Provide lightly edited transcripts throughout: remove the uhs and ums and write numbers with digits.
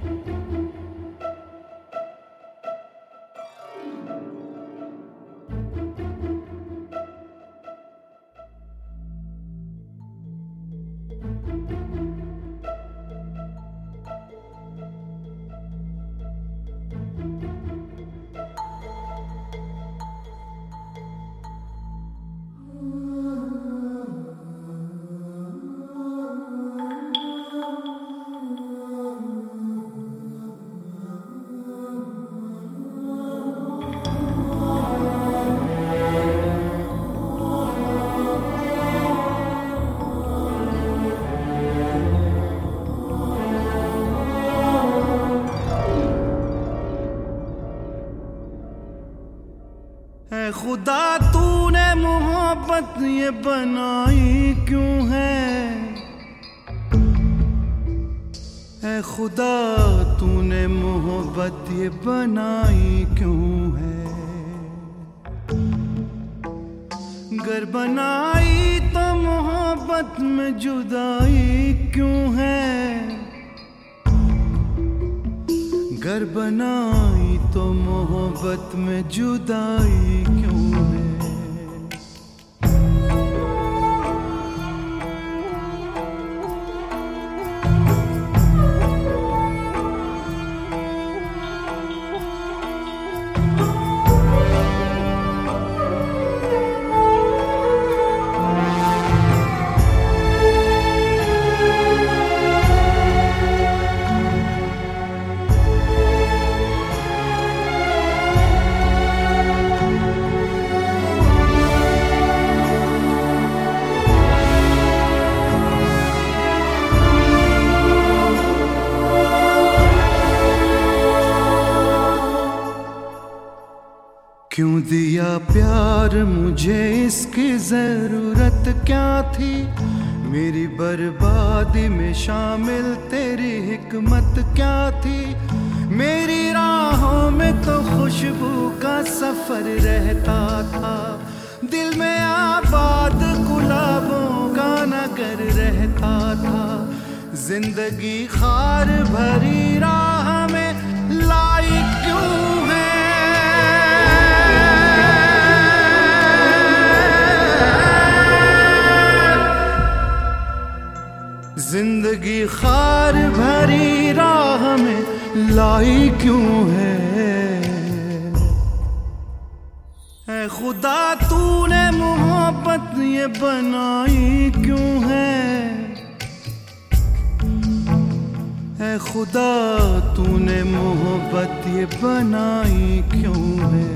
खुदा तूने मोहब्बत ये बनाई क्यों है? ऐ खुदा तूने मोहब्बत ये बनाई क्यों है? गर बनाई तो मोहब्बत में जुदाई क्यों है? गर बनाई तो मोहब्बत में जुदाई क्यों है? क्यों दिया प्यार मुझे, इसकी जरूरत क्या थी? मेरी बर्बादी में शामिल तेरी हिकमत क्या थी? मेरी राहों में तो खुशबू का सफर रहता था, दिल में आबाद गुलाबों का नगर रहता था। जिंदगी खार भरी राह में लाई क्यों है? जिंदगी खार भरी राह में लाई क्यों है? ऐ खुदा तूने मोहब्बत ये बनाई क्यों है? ऐ खुदा तूने मोहब्बत ये बनाई क्यों है?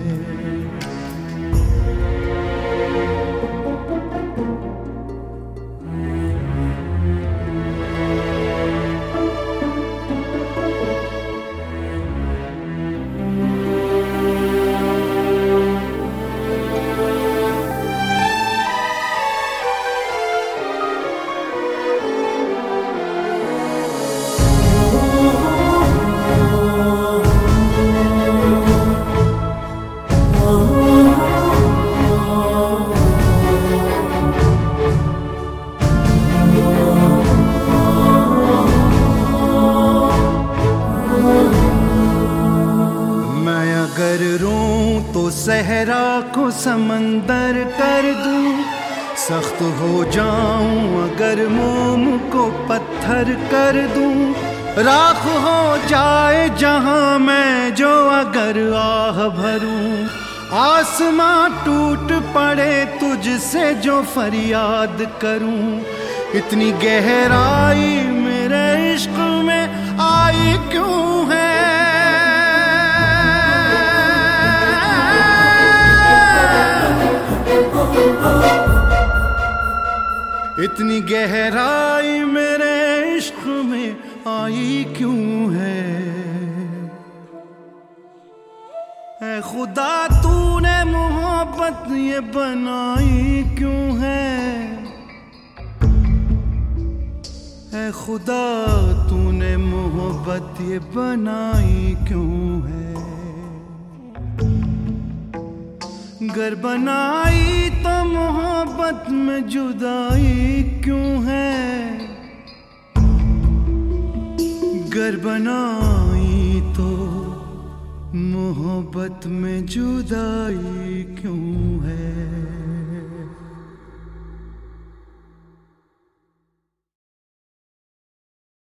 सहरा को समंदर कर दूं, सख्त हो जाऊं अगर मोम को पत्थर कर दूं। राख हो जाए जहां मैं जो अगर आह भरूं, आसमां टूट पड़े तुझसे जो फरियाद करूं। इतनी गहराई मेरे इश्क में आई क्यों है? इतनी गहराई मेरे इश्क में आई क्यों है? ऐ खुदा तूने मोहब्बत ये बनाई क्यों है? ऐ खुदा तूने मोहब्बत ये बनाई क्यों है? गर बनाई तो मोहब्बत में जुदाई क्यों है? गर बनाई तो मोहब्बत में जुदाई क्यों है।